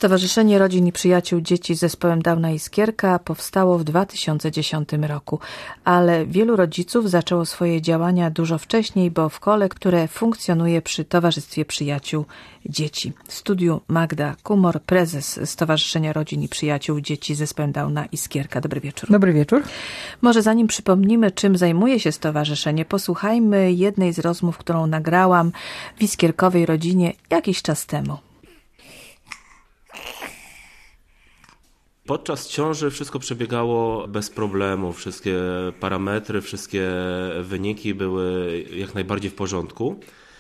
Stowarzyszenie Rodzin i Przyjaciół Dzieci z Zespołem Downa Iskierka powstało w 2010 roku, ale wielu rodziców zaczęło swoje działania dużo wcześniej, bo w kole, które funkcjonuje przy Towarzystwie Przyjaciół Dzieci. W studiu Magda Kumor, prezes Stowarzyszenia Rodzin i Przyjaciół Dzieci z Zespołem Downa Iskierka. Dobry wieczór. Dobry wieczór. Może zanim przypomnimy, czym zajmuje się stowarzyszenie, posłuchajmy jednej z rozmów, którą nagrałam w iskierkowej rodzinie jakiś czas temu. Podczas ciąży wszystko przebiegało bez problemu, wszystkie parametry, wszystkie wyniki były jak najbardziej w porządku.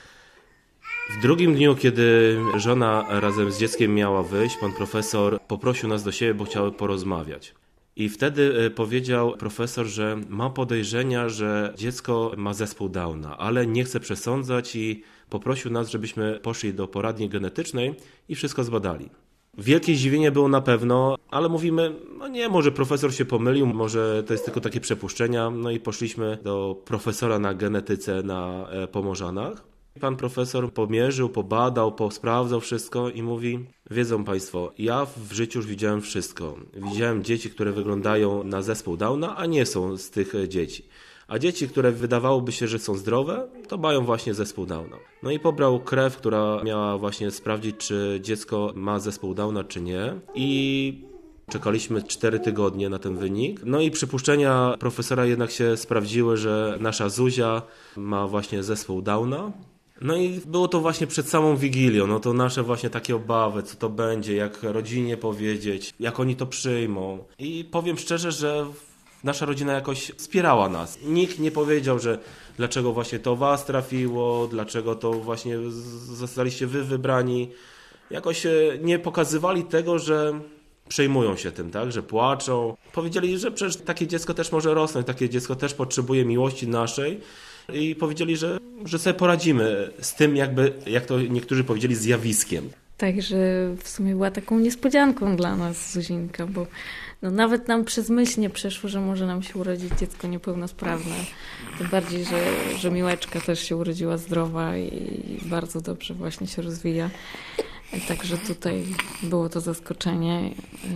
W drugim dniu, kiedy żona razem z dzieckiem miała wyjść, pan profesor poprosił nas do siebie, bo chciał porozmawiać. I wtedy powiedział profesor, że ma podejrzenia, że dziecko ma zespół Downa, ale nie chce przesądzać i poprosił nas, żebyśmy poszli do poradni genetycznej i wszystko zbadali. Wielkie zdziwienie było na pewno, ale mówimy, no nie, może profesor się pomylił, może to jest tylko takie przepuszczenia. No i poszliśmy do profesora na genetyce na Pomorzanach. Pan profesor pomierzył, pobadał, posprawdzał wszystko i mówi, wiedzą Państwo, ja w życiu już widziałem wszystko. Widziałem dzieci, które wyglądają na zespół Downa, a nie są z tych dzieci. A dzieci, które wydawałoby się, że są zdrowe, to mają właśnie zespół Downa. No i pobrał krew, która miała właśnie sprawdzić, czy dziecko ma zespół Downa, czy nie. I czekaliśmy 4 tygodnie na ten wynik. No i przypuszczenia profesora jednak się sprawdziły, że nasza Zuzia ma właśnie zespół Downa. No i było to właśnie przed samą Wigilią, no to nasze właśnie takie obawy, co to będzie, jak rodzinie powiedzieć, jak oni to przyjmą. I powiem szczerze, że nasza rodzina jakoś wspierała nas. Nikt nie powiedział, że dlaczego właśnie to was trafiło, dlaczego to właśnie zostaliście wy wybrani. Jakoś nie pokazywali tego, że przejmują się tym, tak, że płaczą. Powiedzieli, że przecież takie dziecko też może rosnąć, takie dziecko też potrzebuje miłości naszej. I powiedzieli, że sobie poradzimy z tym, jakby, jak to niektórzy powiedzieli, zjawiskiem. Także w sumie była taką niespodzianką dla nas Zuzinka, bo no nawet nam przez myśl nie przeszło, że może nam się urodzić dziecko niepełnosprawne. Tym bardziej, że Miłeczka też się urodziła zdrowa i bardzo dobrze właśnie się rozwija. Także tutaj było to zaskoczenie.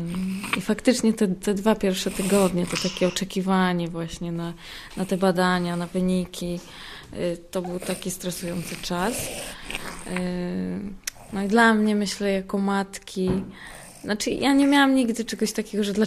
I faktycznie te 2 pierwsze tygodnie, to takie oczekiwanie właśnie na te badania, na wyniki, to był taki stresujący czas. No i dla mnie, myślę, jako matki, znaczy ja nie miałam nigdy czegoś takiego, że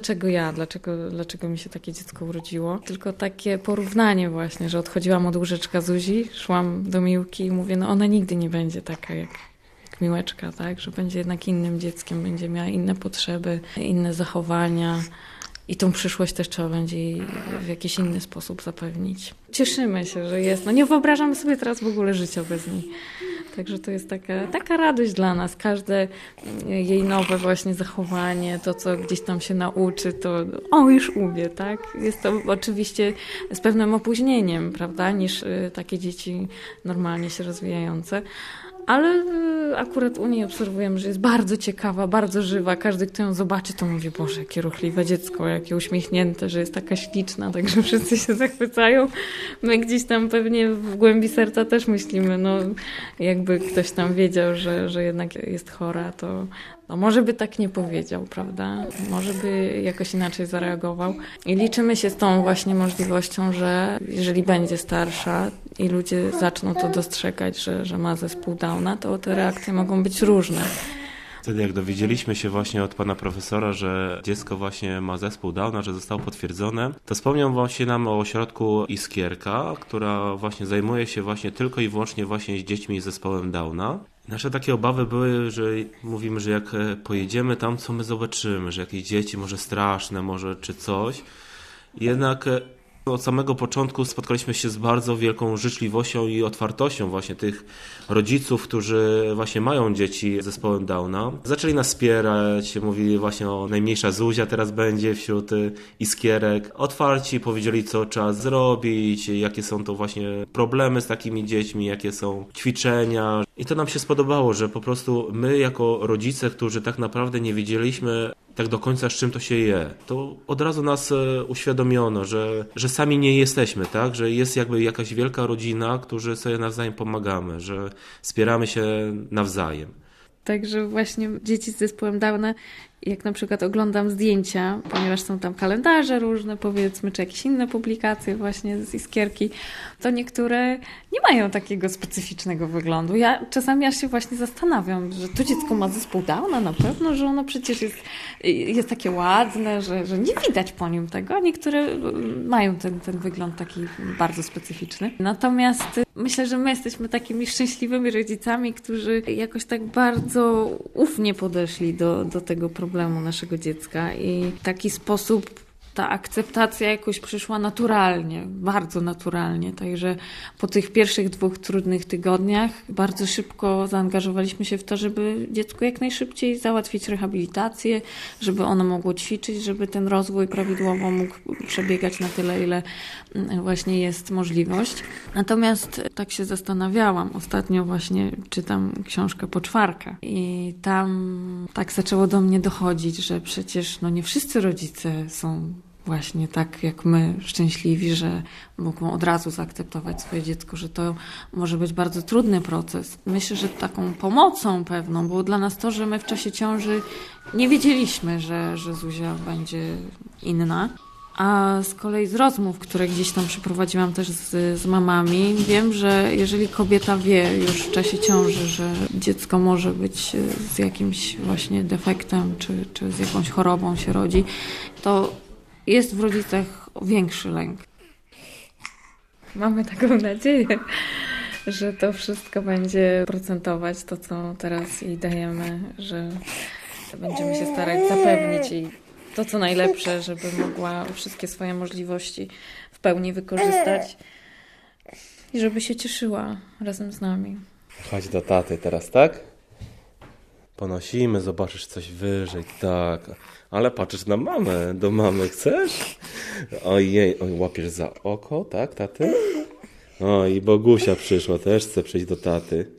dlaczego mi się takie dziecko urodziło, tylko takie porównanie właśnie, że odchodziłam od łóżeczka Zuzi, szłam do Miłki i mówię, no ona nigdy nie będzie taka jak Miłeczka, tak, że będzie jednak innym dzieckiem, będzie miała inne potrzeby, inne zachowania i tą przyszłość też trzeba będzie jej w jakiś inny sposób zapewnić. Cieszymy się, że jest, no nie wyobrażamy sobie teraz w ogóle życia bez niej. Także to jest taka radość dla nas. Każde jej nowe właśnie zachowanie, to co gdzieś tam się nauczy, to już umie, tak? Jest to oczywiście z pewnym opóźnieniem, prawda, niż takie dzieci normalnie się rozwijające. Ale akurat u niej obserwujemy, że jest bardzo ciekawa, bardzo żywa. Każdy, kto ją zobaczy, to mówi, Boże, jakie ruchliwe dziecko, jakie uśmiechnięte, że jest taka śliczna, także wszyscy się zachwycają. My gdzieś tam pewnie w głębi serca też myślimy, no jakby ktoś tam wiedział, że jednak jest chora, to no może by tak nie powiedział, prawda? Może by jakoś inaczej zareagował. I liczymy się z tą właśnie możliwością, że jeżeli będzie starsza i ludzie zaczną to dostrzegać, że ma zespół Downa, to te reakcje mogą być różne. Wtedy jak dowiedzieliśmy się właśnie od pana profesora, że dziecko właśnie ma zespół Downa, że zostało potwierdzone, to wspomniał właśnie nam o ośrodku Iskierka, która właśnie zajmuje się właśnie tylko i wyłącznie właśnie z dziećmi z zespołem Downa. Nasze takie obawy były, że mówimy, że jak pojedziemy tam, co my zobaczymy, że jakieś dzieci może straszne, może czy coś. Jednak od samego początku spotkaliśmy się z bardzo wielką życzliwością i otwartością właśnie tych rodziców, którzy właśnie mają dzieci z zespołem Downa. Zaczęli nas wspierać, mówili właśnie o najmniejsza Zuzia teraz będzie wśród iskierek. Otwarci powiedzieli, co trzeba zrobić, jakie są to właśnie problemy z takimi dziećmi, jakie są ćwiczenia. I to nam się spodobało, że po prostu my jako rodzice, którzy tak naprawdę nie wiedzieliśmy tak do końca, z czym to się je, to od razu nas uświadomiono, że sami nie jesteśmy, tak? Że jest jakby jakaś wielka rodzina, którzy sobie nawzajem pomagamy, że wspieramy się nawzajem. Także właśnie dzieci z zespołem Downa, jak na przykład oglądam zdjęcia, ponieważ są tam kalendarze różne, powiedzmy, czy jakieś inne publikacje właśnie z Iskierki, to niektóre nie mają takiego specyficznego wyglądu. Ja czasami aż się właśnie zastanawiam, że to dziecko ma zespół Downa na pewno, że ono przecież jest takie ładne, że nie widać po nim tego, a niektóre mają ten wygląd taki bardzo specyficzny. Natomiast myślę, że my jesteśmy takimi szczęśliwymi rodzicami, którzy jakoś tak bardzo ufnie podeszli do tego problemu naszego dziecka i w taki sposób ta akceptacja jakoś przyszła naturalnie, bardzo naturalnie. Także po tych pierwszych 2 trudnych tygodniach bardzo szybko zaangażowaliśmy się w to, żeby dziecku jak najszybciej załatwić rehabilitację, żeby ono mogło ćwiczyć, żeby ten rozwój prawidłowo mógł przebiegać na tyle, ile właśnie jest możliwość. Natomiast tak się zastanawiałam. Ostatnio właśnie czytam książkę Poczwarka i tam tak zaczęło do mnie dochodzić, że przecież nie wszyscy rodzice są właśnie tak jak my, szczęśliwi, że mogą od razu zaakceptować swoje dziecko, że to może być bardzo trudny proces. Myślę, że taką pomocą pewną było dla nas to, że my w czasie ciąży nie wiedzieliśmy, że Zuzia będzie inna. A z kolei z rozmów, które gdzieś tam przeprowadziłam też z mamami, wiem, że jeżeli kobieta wie już w czasie ciąży, że dziecko może być z jakimś właśnie defektem, czy z jakąś chorobą się rodzi, to jest w rodzicach większy lęk. Mamy taką nadzieję, że to wszystko będzie procentować, to co teraz jej dajemy, że będziemy się starać zapewnić jej to, co najlepsze, żeby mogła wszystkie swoje możliwości w pełni wykorzystać i żeby się cieszyła razem z nami. Chodź do taty teraz, tak? Ponosimy, zobaczysz coś wyżej, tak. Ale patrzysz na mamę, do mamy chcesz? Ojej, łapiesz za oko, tak, taty? O, i Bogusia przyszła, też chce przyjść do taty.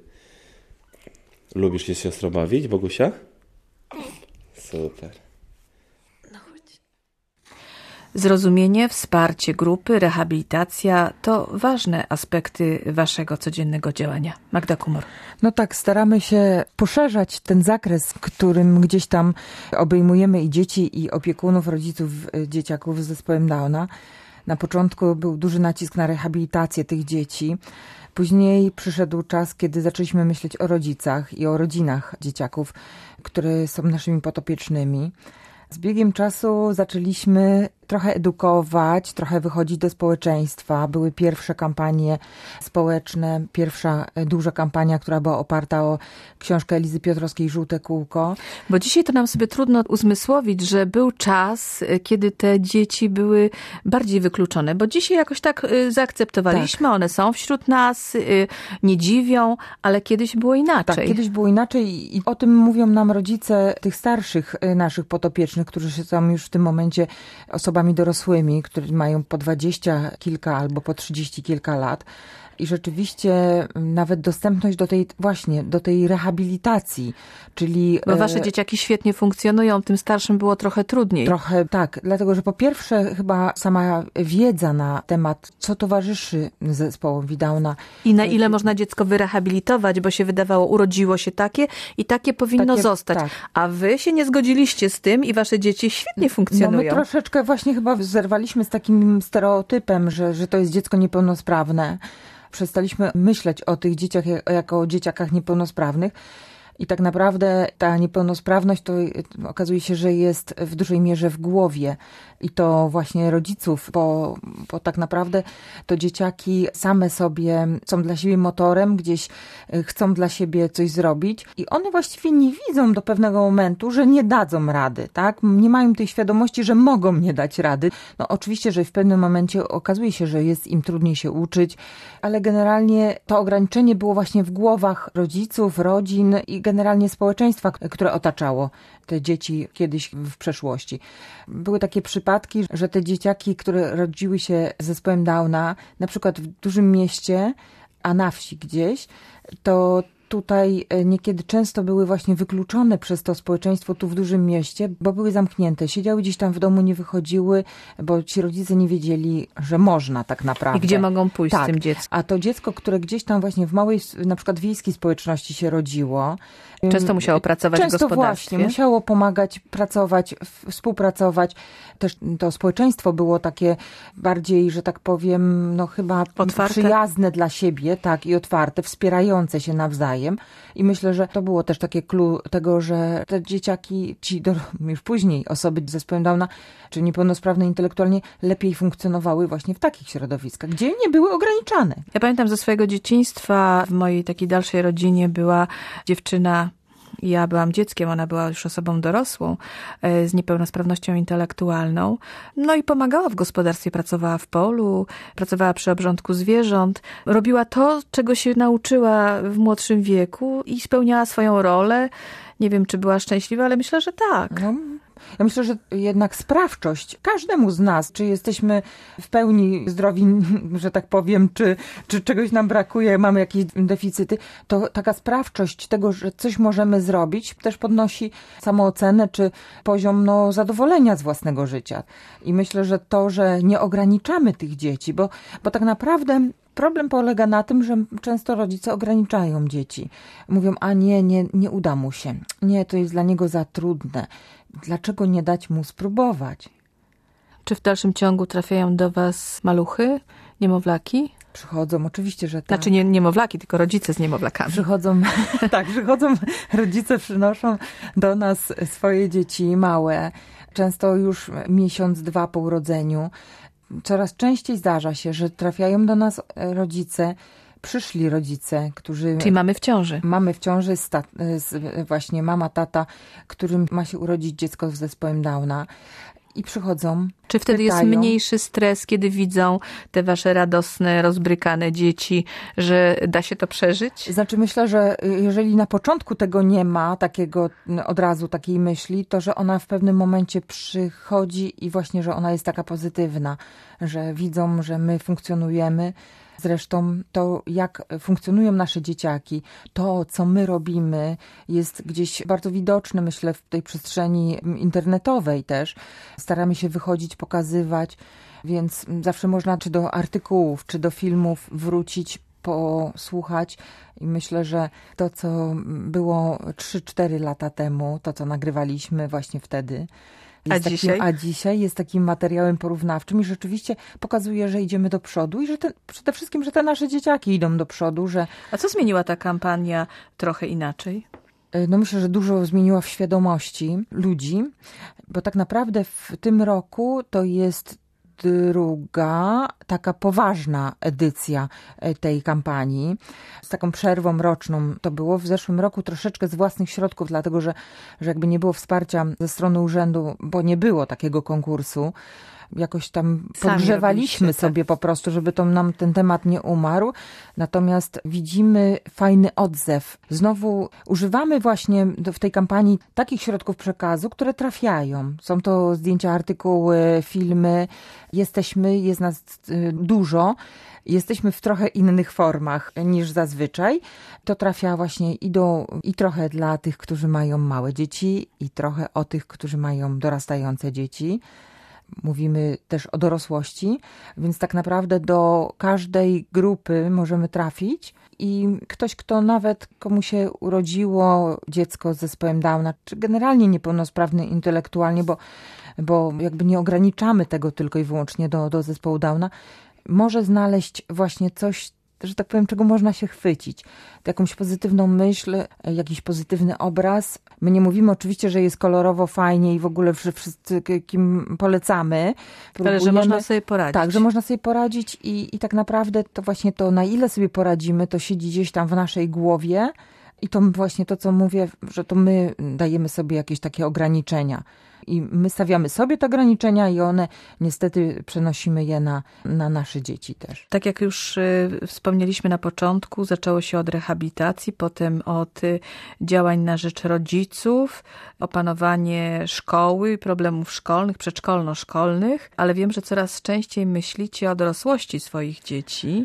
Lubisz się z siostrą bawić, Bogusia? Super. Zrozumienie, wsparcie grupy, rehabilitacja to ważne aspekty waszego codziennego działania. Magda Kumor. No tak, staramy się poszerzać ten zakres, którym gdzieś tam obejmujemy i dzieci, i opiekunów, rodziców dzieciaków z zespołem Downa. Na początku był duży nacisk na rehabilitację tych dzieci. Później przyszedł czas, kiedy zaczęliśmy myśleć o rodzicach i o rodzinach dzieciaków, które są naszymi podopiecznymi. Z biegiem czasu zaczęliśmy trochę edukować, trochę wychodzić do społeczeństwa. Były pierwsze kampanie społeczne, pierwsza duża kampania, która była oparta o książkę Elizy Piotrowskiej „Żółte kółko”. Bo dzisiaj to nam sobie trudno uzmysłowić, że był czas, kiedy te dzieci były bardziej wykluczone, bo dzisiaj jakoś tak zaakceptowaliśmy, tak. One są wśród nas, nie dziwią, ale kiedyś było inaczej. Tak, kiedyś było inaczej i o tym mówią nam rodzice tych starszych naszych podopiecznych, którzy są już w tym momencie osobami dorosłymi, którzy mają po 20 kilka albo po 30 kilka lat. I rzeczywiście nawet dostępność do tej rehabilitacji, czyli... Bo wasze dzieciaki świetnie funkcjonują, tym starszym było trochę trudniej. Trochę tak, dlatego że po pierwsze chyba sama wiedza na temat, co towarzyszy zespołowi Downa. I na ile można dziecko wyrehabilitować, bo się wydawało, urodziło się takie i takie powinno zostać. Tak. A wy się nie zgodziliście z tym i wasze dzieci świetnie funkcjonują. No my troszeczkę właśnie chyba zerwaliśmy z takim stereotypem, że to jest dziecko niepełnosprawne. Przestaliśmy myśleć o tych dzieciach jako o dzieciakach niepełnosprawnych i tak naprawdę ta niepełnosprawność to okazuje się, że jest w dużej mierze w głowie i to właśnie rodziców, bo tak naprawdę to dzieciaki same sobie są dla siebie motorem, gdzieś chcą dla siebie coś zrobić i one właściwie nie widzą do pewnego momentu, że nie dadzą rady, tak? Nie mają tej świadomości, że mogą nie dać rady. No oczywiście, że w pewnym momencie okazuje się, że jest im trudniej się uczyć, ale generalnie to ograniczenie było właśnie w głowach rodziców, rodzin i generalnie społeczeństwa, które otaczało te dzieci kiedyś w przeszłości. Były takie przypadki, że te dzieciaki, które rodziły się z zespołem Downa, na przykład w dużym mieście, a na wsi gdzieś, to tutaj niekiedy często były właśnie wykluczone przez to społeczeństwo tu w dużym mieście, bo były zamknięte. Siedziały gdzieś tam w domu, nie wychodziły, bo ci rodzice nie wiedzieli, że można tak naprawdę. I gdzie mogą pójść z tym dzieckiem. A to dziecko, które gdzieś tam właśnie w małej, na przykład wiejskiej społeczności się rodziło. Często musiało pracować w gospodarstwie. Właśnie, musiało pomagać, pracować, współpracować. Też to społeczeństwo było takie bardziej, że tak powiem, no chyba otwarte, przyjazne dla siebie, tak, i otwarte, wspierające się nawzajem. I myślę, że to było też takie clue tego, że te dzieciaki, już później osoby z zespołem Downa, czy niepełnosprawne intelektualnie, lepiej funkcjonowały właśnie w takich środowiskach, gdzie nie były ograniczane. Ja pamiętam ze swojego dzieciństwa, w mojej takiej dalszej rodzinie była dziewczyna, ja byłam dzieckiem, ona była już osobą dorosłą, z niepełnosprawnością intelektualną. No i pomagała w gospodarstwie, pracowała w polu, pracowała przy obrządku zwierząt. Robiła to, czego się nauczyła w młodszym wieku i spełniała swoją rolę. Nie wiem, czy była szczęśliwa, ale myślę, że tak. No. Ja myślę, że jednak sprawczość każdemu z nas, czy jesteśmy w pełni zdrowi, że tak powiem, czy czegoś nam brakuje, mamy jakieś deficyty, to taka sprawczość tego, że coś możemy zrobić, też podnosi samoocenę, czy poziom zadowolenia z własnego życia. I myślę, że to, że nie ograniczamy tych dzieci, bo tak naprawdę problem polega na tym, że często rodzice ograniczają dzieci. Mówią, a nie uda mu się. Nie, to jest dla niego za trudne. Dlaczego nie dać mu spróbować? Czy w dalszym ciągu trafiają do was maluchy, niemowlaki? Przychodzą, oczywiście, że tak. Znaczy nie niemowlaki, tylko rodzice z niemowlakami. Przychodzą rodzice przynoszą do nas swoje dzieci małe. Często już miesiąc, 2 po urodzeniu. Coraz częściej zdarza się, że trafiają do nas przyszli rodzice, którzy... Czyli mamy w ciąży. Mamy w ciąży właśnie mama, tata, którym ma się urodzić dziecko z zespołem Downa. I przychodzą, Czy wtedy pytają, jest mniejszy stres, kiedy widzą te wasze radosne, rozbrykane dzieci, że da się to przeżyć? Znaczy myślę, że jeżeli na początku tego nie ma, od razu takiej myśli, to że ona w pewnym momencie przychodzi i właśnie, że ona jest taka pozytywna, że widzą, że my funkcjonujemy. Zresztą to, jak funkcjonują nasze dzieciaki, to, co my robimy, jest gdzieś bardzo widoczne, myślę, w tej przestrzeni internetowej też. Staramy się wychodzić, pokazywać, więc zawsze można czy do artykułów, czy do filmów wrócić, posłuchać. I myślę, że to, co było 3-4 lata temu, to, co nagrywaliśmy właśnie wtedy, a dzisiaj jest takim materiałem porównawczym i rzeczywiście pokazuje, że idziemy do przodu i że przede wszystkim, że te nasze dzieciaki idą do przodu. A co zmieniła ta kampania trochę inaczej? No myślę, że dużo zmieniła w świadomości ludzi, bo tak naprawdę w tym roku to jest druga taka poważna edycja tej kampanii. Z taką przerwą roczną to było. W zeszłym roku troszeczkę z własnych środków, dlatego że jakby nie było wsparcia ze strony urzędu, bo nie było takiego konkursu. Jakoś tam podgrzewaliśmy sobie po prostu, żeby nam ten temat nie umarł. Natomiast widzimy fajny odzew. Znowu używamy właśnie w tej kampanii takich środków przekazu, które trafiają. Są to zdjęcia, artykuły, filmy. Jest nas dużo. Jesteśmy w trochę innych formach niż zazwyczaj. To trafia właśnie i trochę dla tych, którzy mają małe dzieci, i trochę o tych, którzy mają dorastające dzieci. Mówimy też o dorosłości, więc tak naprawdę do każdej grupy możemy trafić i ktoś, komu się urodziło dziecko z zespołem Downa, czy generalnie niepełnosprawny intelektualnie, bo jakby nie ograniczamy tego tylko i wyłącznie do zespołu Downa, może znaleźć właśnie coś, że tak powiem, czego można się chwycić. Jakąś pozytywną myśl, jakiś pozytywny obraz. My nie mówimy oczywiście, że jest kolorowo, fajnie i w ogóle wszystkim polecamy. Ale że można sobie poradzić. Tak, że można sobie poradzić i tak naprawdę to właśnie to, na ile sobie poradzimy, to siedzi gdzieś tam w naszej głowie i to właśnie to, co mówię, że to my dajemy sobie jakieś takie ograniczenia. I my stawiamy sobie te ograniczenia i one niestety przenosimy je na nasze dzieci też. Tak jak już wspomnieliśmy na początku, zaczęło się od rehabilitacji, potem od działań na rzecz rodziców, opanowanie szkoły, problemów szkolnych, przedszkolno-szkolnych, ale wiem, że coraz częściej myślicie o dorosłości swoich dzieci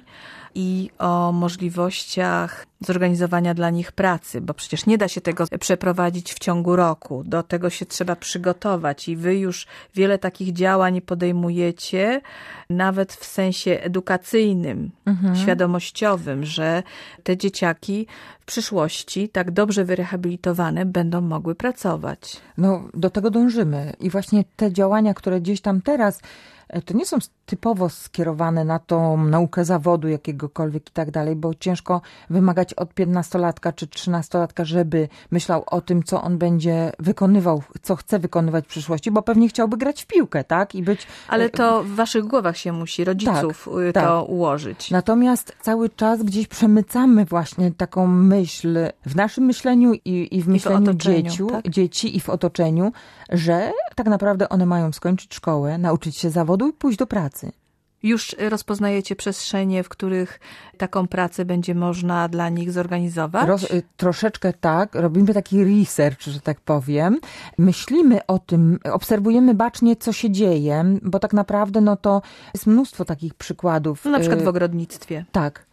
i o możliwościach zorganizowania dla nich pracy, bo przecież nie da się tego przeprowadzić w ciągu roku. Do tego się trzeba przygotować i wy już wiele takich działań podejmujecie, nawet w sensie edukacyjnym, świadomościowym, że te dzieciaki w przyszłości tak dobrze wyrehabilitowane będą mogły pracować. No, do tego dążymy i właśnie te działania, które gdzieś tam teraz, to nie są typowo skierowane na tą naukę zawodu jakiegokolwiek i tak dalej, bo ciężko wymagać od 15-latka czy 13-latka, żeby myślał o tym, co on będzie wykonywał, co chce wykonywać w przyszłości, bo pewnie chciałby grać w piłkę, tak? I być... Ale to w waszych głowach się musi, rodziców, to ułożyć. Natomiast cały czas gdzieś przemycamy właśnie taką myśl w naszym myśleniu i w myśleniu dzieci i w otoczeniu, że tak naprawdę one mają skończyć szkołę, nauczyć się zawodu i pójść do pracy. Już rozpoznajecie przestrzenie, w których taką pracę będzie można dla nich zorganizować? Troszeczkę tak. Robimy taki research, że tak powiem. Myślimy o tym, obserwujemy bacznie, co się dzieje, bo tak naprawdę no to jest mnóstwo takich przykładów. No, na przykład w ogrodnictwie. Tak.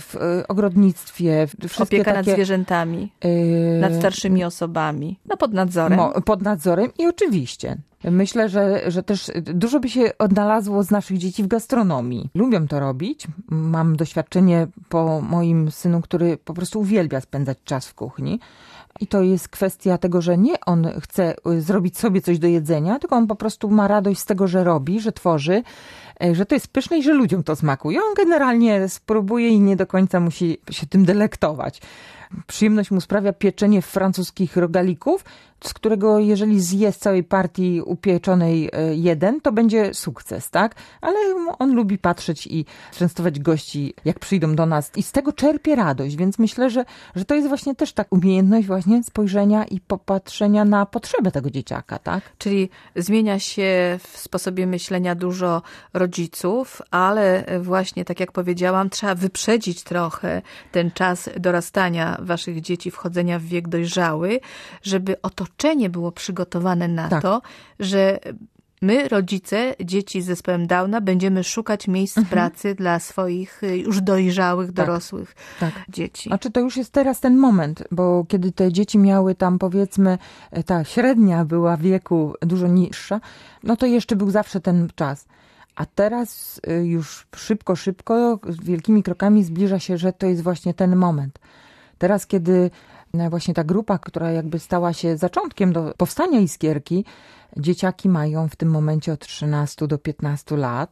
W ogrodnictwie. Opieka nad zwierzętami, nad starszymi osobami. No pod nadzorem. Pod nadzorem i oczywiście. Myślę, że też dużo by się odnalazło z naszych dzieci w gastronomii. Lubią to robić. Mam doświadczenie po moim synu, który po prostu uwielbia spędzać czas w kuchni. I to jest kwestia tego, że nie on chce zrobić sobie coś do jedzenia, tylko on po prostu ma radość z tego, że robi, że tworzy, że to jest pyszne i że ludziom to smakuje. On generalnie spróbuje i nie do końca musi się tym delektować. Przyjemność mu sprawia pieczenie francuskich rogalików, z którego jeżeli zje z całej partii upieczonej jeden, to będzie sukces, tak? Ale on lubi patrzeć i częstować gości, jak przyjdą do nas i z tego czerpie radość, więc myślę, że to jest właśnie też tak umiejętność właśnie spojrzenia i popatrzenia na potrzebę tego dzieciaka, tak? Czyli zmienia się w sposobie myślenia dużo rodziców, ale właśnie, tak jak powiedziałam, trzeba wyprzedzić trochę ten czas dorastania waszych dzieci, wchodzenia w wiek dojrzały, żeby otoczenie było przygotowane na to, że my, rodzice dzieci z zespołem Downa, będziemy szukać miejsc pracy dla swoich już dojrzałych, dorosłych dzieci. Znaczy to już jest teraz ten moment, bo kiedy te dzieci miały tam powiedzmy, ta średnia była wieku dużo niższa, no to jeszcze był zawsze ten czas. A teraz już szybko, wielkimi krokami zbliża się, że to jest właśnie ten moment. Teraz, kiedy właśnie ta grupa, która jakby stała się zaczątkiem do powstania Iskierki, dzieciaki mają w tym momencie od 13 do 15 lat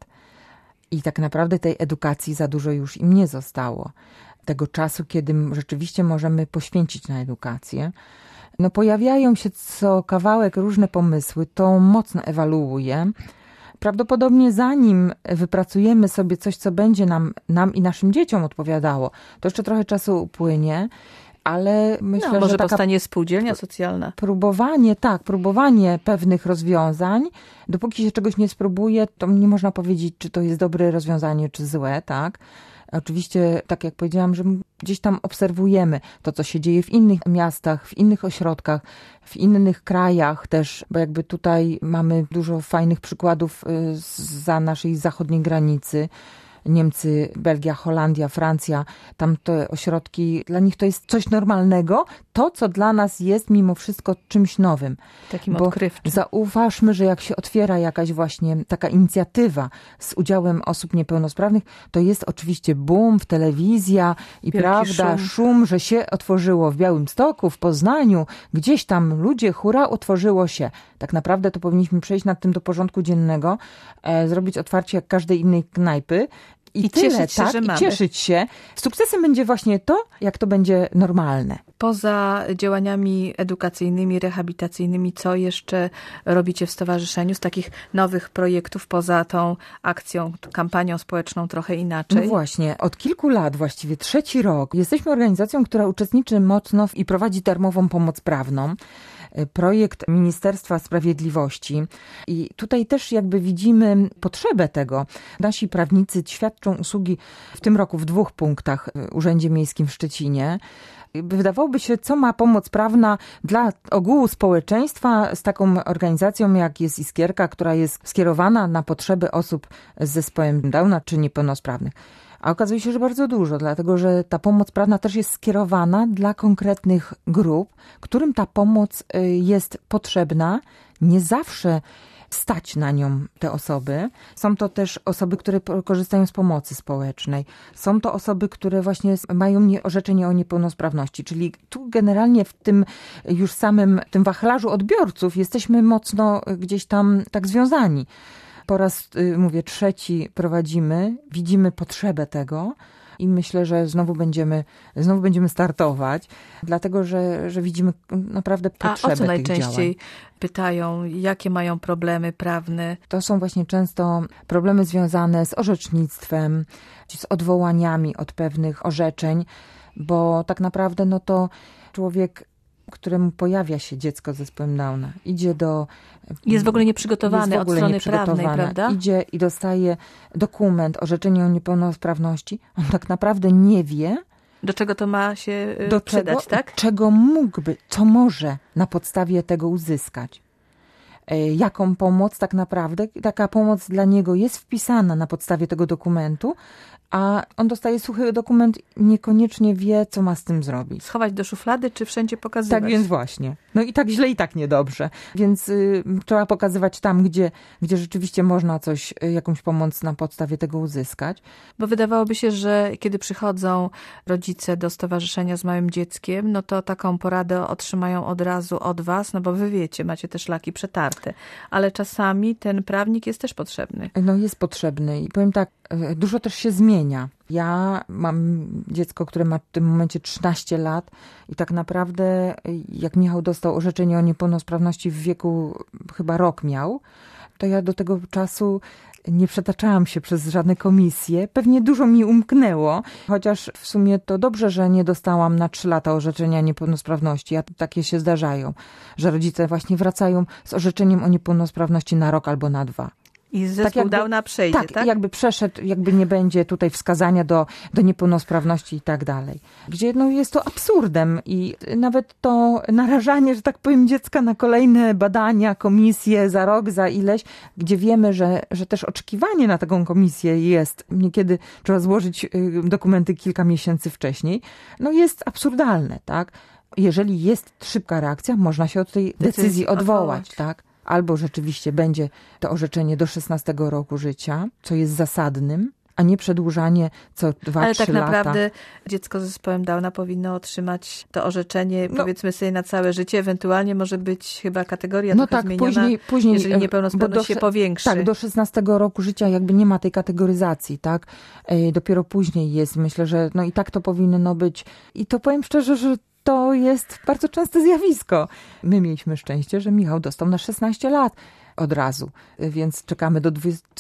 i tak naprawdę tej edukacji za dużo już im nie zostało. Tego czasu, kiedy rzeczywiście możemy poświęcić na edukację. No pojawiają się co kawałek różne pomysły, to mocno ewaluuje. Prawdopodobnie zanim wypracujemy sobie coś, co będzie nam i naszym dzieciom odpowiadało, to jeszcze trochę czasu upłynie, ale myślę, że może powstanie spółdzielnia socjalna. Próbowanie pewnych rozwiązań. Dopóki się czegoś nie spróbuje, to nie można powiedzieć, czy to jest dobre rozwiązanie, czy złe, tak? Oczywiście, tak jak powiedziałam, że gdzieś tam obserwujemy to, co się dzieje w innych miastach, w innych ośrodkach, w innych krajach też, bo jakby tutaj mamy dużo fajnych przykładów za naszej zachodniej granicy. Niemcy, Belgia, Holandia, Francja, tam te ośrodki, dla nich to jest coś normalnego, to co dla nas jest mimo wszystko czymś nowym. Takim odkrywczym. Zauważmy, że jak się otwiera jakaś właśnie taka inicjatywa z udziałem osób niepełnosprawnych, to jest oczywiście boom, telewizja i szum, że się otworzyło w Białymstoku, w Poznaniu, gdzieś tam ludzie, hurra, otworzyło się. Tak naprawdę to powinniśmy przejść nad tym do porządku dziennego, zrobić otwarcie jak każdej innej knajpy, I tyle, cieszyć się, że mamy. I cieszyć się. Sukcesem będzie właśnie to, jak to będzie normalne. Poza działaniami edukacyjnymi, rehabilitacyjnymi, co jeszcze robicie w stowarzyszeniu z takich nowych projektów, poza tą akcją, kampanią społeczną trochę inaczej? No właśnie, od kilku lat, właściwie 3. rok, jesteśmy organizacją, która uczestniczy mocno i prowadzi darmową pomoc prawną. projekt Ministerstwa Sprawiedliwości i tutaj też jakby widzimy potrzebę tego. Nasi prawnicy świadczą usługi w tym roku w 2 punktach w Urzędzie Miejskim w Szczecinie. Wydawałoby się, co ma pomoc prawna dla ogółu społeczeństwa z taką organizacją jak jest Iskierka, która jest skierowana na potrzeby osób z zespołem Downa czy niepełnosprawnych. A okazuje się, że bardzo dużo, dlatego że ta pomoc prawna też jest skierowana dla konkretnych grup, którym ta pomoc jest potrzebna. Nie zawsze stać na nią te osoby. Są to też osoby, które korzystają z pomocy społecznej. Są to osoby, które właśnie mają orzeczenie o niepełnosprawności. Czyli tu generalnie w tym już samym tym wachlarzu odbiorców jesteśmy mocno gdzieś tam tak związani. Po raz, mówię, 3 prowadzimy, widzimy potrzebę tego i myślę, że znowu będziemy startować, dlatego że widzimy naprawdę potrzebę tych działań. A o co najczęściej pytają, jakie mają problemy prawne? To są właśnie często problemy związane z orzecznictwem, z odwołaniami od pewnych orzeczeń, bo tak naprawdę no to człowiek, któremu pojawia się dziecko z zespołem Downa, idzie do... Jest w ogóle nieprzygotowany od strony prawnej, prawda? Idzie i dostaje dokument, orzeczenie o niepełnosprawności. On tak naprawdę nie wie, do czego to ma się przydać, tak? Czego mógłby, co może na podstawie tego uzyskać. Jaką pomoc tak naprawdę, taka pomoc dla niego jest wpisana na podstawie tego dokumentu, a on dostaje suchy dokument, niekoniecznie wie, co ma z tym zrobić. Schować do szuflady, czy wszędzie pokazywać? Tak, więc właśnie. No i tak źle, i tak niedobrze. Więc trzeba pokazywać tam, gdzie rzeczywiście można jakąś pomoc na podstawie tego uzyskać. Bo wydawałoby się, że kiedy przychodzą rodzice do stowarzyszenia z małym dzieckiem, no to taką poradę otrzymają od razu od was, no bo wy wiecie, macie te szlaki przetarte. Ale czasami ten prawnik jest też potrzebny. No jest potrzebny i powiem tak, dużo też się zmienia. Ja mam dziecko, które ma w tym momencie 13 lat i tak naprawdę jak Michał dostał orzeczenie o niepełnosprawności w wieku chyba rok miał, to ja do tego czasu nie przetaczałam się przez żadne komisje. Pewnie dużo mi umknęło, chociaż w sumie to dobrze, że nie dostałam na 3 lata orzeczenia niepełnosprawności. Takie się zdarzają, że rodzice właśnie wracają z orzeczeniem o niepełnosprawności na rok albo na 2. I zespół Downa przejdzie, tak? Jakby przeszedł, jakby nie będzie tutaj wskazania do niepełnosprawności i tak dalej. Gdzie jest to absurdem i nawet to narażanie, że tak powiem, dziecka na kolejne badania, komisje za rok, za ileś, gdzie wiemy, że też oczekiwanie na taką komisję jest, niekiedy trzeba złożyć dokumenty kilka miesięcy wcześniej, jest absurdalne, tak? Jeżeli jest szybka reakcja, można się od tej decyzji odwołać, tak? Albo rzeczywiście będzie to orzeczenie do 16 roku życia, co jest zasadnym, a nie przedłużanie co 2-3 lata. Ale tak naprawdę dziecko z zespołem Downa powinno otrzymać to orzeczenie, powiedzmy sobie, na całe życie. Ewentualnie może być chyba kategoria trochę zmieniona, później, jeżeli niepełnosprawność się powiększy. Tak, do 16 roku życia jakby nie ma tej kategoryzacji, tak? Dopiero później jest. Myślę, że i tak to powinno być. I to powiem szczerze, że to jest bardzo częste zjawisko. My mieliśmy szczęście, że Michał dostał na 16 lat od razu, więc czekamy do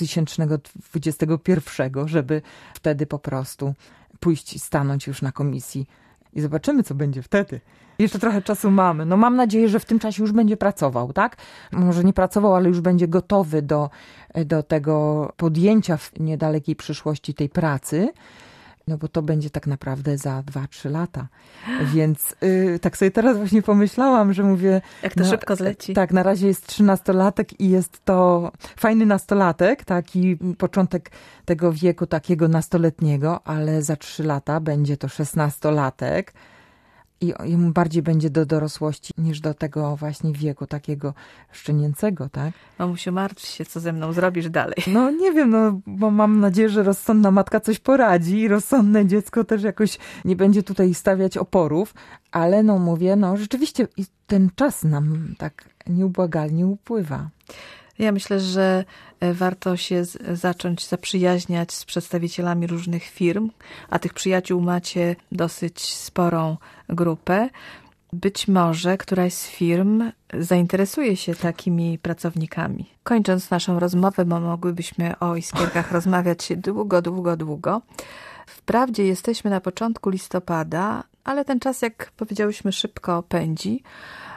2021, żeby wtedy po prostu pójść i stanąć już na komisji i zobaczymy, co będzie wtedy. Jeszcze trochę czasu mamy. Mam nadzieję, że w tym czasie już będzie pracował, tak? Może nie pracował, ale już będzie gotowy do tego podjęcia w niedalekiej przyszłości tej pracy. Bo to będzie tak naprawdę za 2-3 lata. Więc tak sobie teraz właśnie pomyślałam, że mówię... Jak to szybko zleci. Tak, na razie jest 13-latek i jest to fajny nastolatek, taki początek tego wieku takiego nastoletniego, ale za 3 lata będzie to 16-latek. I mu bardziej będzie do dorosłości niż do tego właśnie wieku takiego szczenięcego, tak? Mamusiu, martw się, co ze mną zrobisz dalej. Nie wiem, bo mam nadzieję, że rozsądna matka coś poradzi i rozsądne dziecko też jakoś nie będzie tutaj stawiać oporów, ale mówię, rzeczywiście ten czas nam tak nieubłagalnie upływa. Ja myślę, że warto się zacząć zaprzyjaźniać z przedstawicielami różnych firm, a tych przyjaciół macie dosyć sporą grupę. Być może któraś z firm zainteresuje się takimi pracownikami. Kończąc naszą rozmowę, bo mogłybyśmy o Iskierkach rozmawiać długo. Wprawdzie jesteśmy na początku listopada, ale ten czas, jak powiedziałyśmy, szybko pędzi.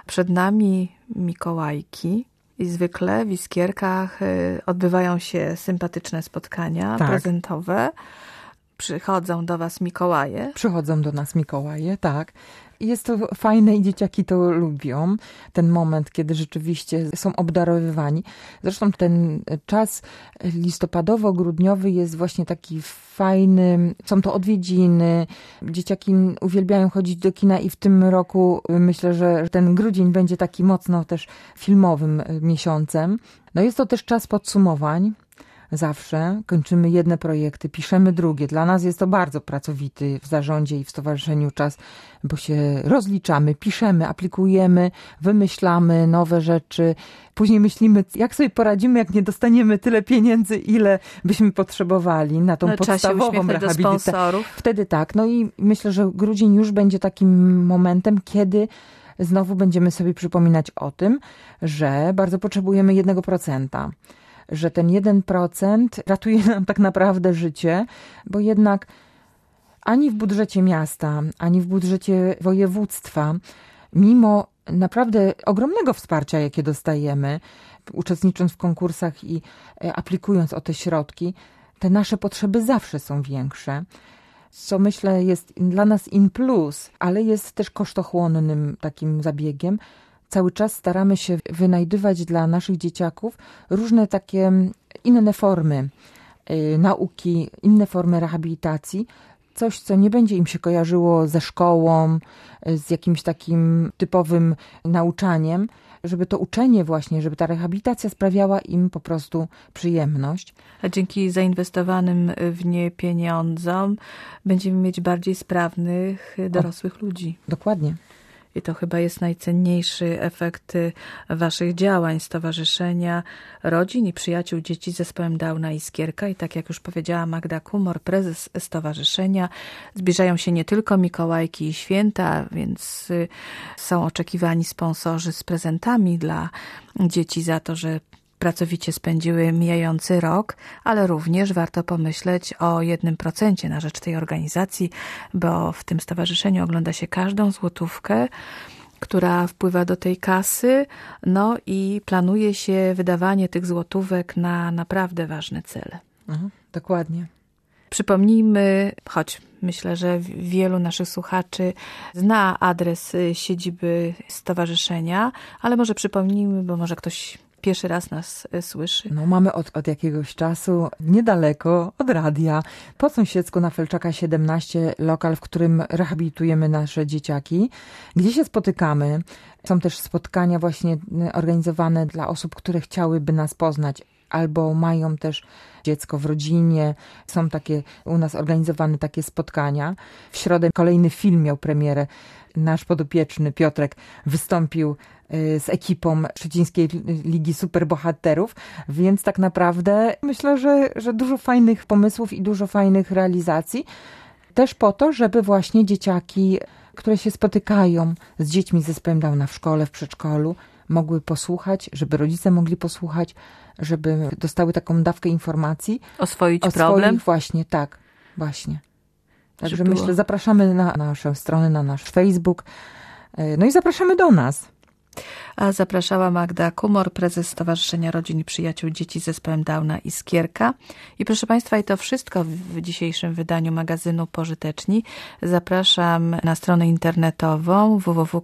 Przed nami Mikołajki i zwykle w Iskierkach odbywają się sympatyczne spotkania prezentowe. Przychodzą do was Mikołaje. Przychodzą do nas Mikołaje, tak. Jest to fajne i dzieciaki to lubią. Ten moment, kiedy rzeczywiście są obdarowywani. Zresztą ten czas listopadowo-grudniowy jest właśnie taki fajny. Są to odwiedziny. Dzieciaki uwielbiają chodzić do kina i w tym roku myślę, że ten grudzień będzie taki mocno też filmowym miesiącem. No jest to też czas podsumowań. Zawsze kończymy jedne projekty, piszemy drugie. Dla nas jest to bardzo pracowity w zarządzie i w stowarzyszeniu czas, bo się rozliczamy, piszemy, aplikujemy, wymyślamy nowe rzeczy. Później myślimy, jak sobie poradzimy, jak nie dostaniemy tyle pieniędzy, ile byśmy potrzebowali na tą podstawową rehabilitację. Wtedy tak. No i myślę, że grudzień już będzie takim momentem, kiedy znowu będziemy sobie przypominać o tym, że bardzo potrzebujemy 1%. Że ten 1% ratuje nam tak naprawdę życie, bo jednak ani w budżecie miasta, ani w budżecie województwa, mimo naprawdę ogromnego wsparcia, jakie dostajemy, uczestnicząc w konkursach i aplikując o te środki, te nasze potrzeby zawsze są większe, co myślę jest dla nas in plus, ale jest też kosztochłonnym takim zabiegiem. Cały czas staramy się wynajdywać dla naszych dzieciaków różne takie inne formy nauki, inne formy rehabilitacji. Coś, co nie będzie im się kojarzyło ze szkołą, z jakimś takim typowym nauczaniem, żeby to uczenie właśnie, żeby ta rehabilitacja sprawiała im po prostu przyjemność. A dzięki zainwestowanym w nie pieniądzom będziemy mieć bardziej sprawnych dorosłych ludzi. Dokładnie. I to chyba jest najcenniejszy efekt waszych działań, Stowarzyszenia Rodzin i Przyjaciół Dzieci z Zespołem Downa Iskierka. I tak jak już powiedziała Magda Kumor, prezes stowarzyszenia, zbliżają się nie tylko Mikołajki i święta, więc są oczekiwani sponsorzy z prezentami dla dzieci za to, że pracowicie spędziły mijający rok, ale również warto pomyśleć o 1% na rzecz tej organizacji, bo w tym stowarzyszeniu ogląda się każdą złotówkę, która wpływa do tej kasy, no i planuje się wydawanie tych złotówek na naprawdę ważne cele. Dokładnie. Przypomnijmy, choć myślę, że wielu naszych słuchaczy zna adres siedziby stowarzyszenia, ale może przypomnijmy, bo może ktoś pierwszy raz nas słyszy. No, mamy od jakiegoś czasu niedaleko od radia, po sąsiedzku na Felczaka 17, lokal, w którym rehabilitujemy nasze dzieciaki, gdzie się spotykamy. Są też spotkania właśnie organizowane dla osób, które chciałyby nas poznać, albo mają też dziecko w rodzinie. Są takie u nas organizowane takie spotkania. W środę kolejny film miał premierę. Nasz podopieczny Piotrek wystąpił z ekipą Szczecińskiej Ligi Superbohaterów, więc tak naprawdę myślę, że dużo fajnych pomysłów i dużo fajnych realizacji. Też po to, żeby właśnie dzieciaki, które się spotykają z dziećmi z zespołem Downa w szkole, w przedszkolu, mogły posłuchać, żeby rodzice mogli posłuchać, żeby dostały taką dawkę informacji. Oswoić problem? Właśnie, tak, właśnie. Także myślę, zapraszamy na naszą stronę, na nasz Facebook, no i zapraszamy do nas. A zapraszała Magda Kumor, prezes Stowarzyszenia Rodzin i Przyjaciół Dzieci z Zespołem Downa Iskierka. I proszę Państwa, i to wszystko w dzisiejszym wydaniu magazynu Pożyteczni. Zapraszam na stronę internetową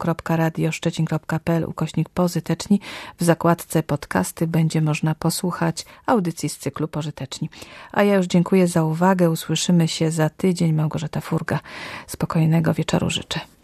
www.radioszczecin.pl/pozyteczni. W zakładce podcasty będzie można posłuchać audycji z cyklu Pożyteczni. A ja już dziękuję za uwagę. Usłyszymy się za tydzień. Małgorzata Furga. Spokojnego wieczoru życzę.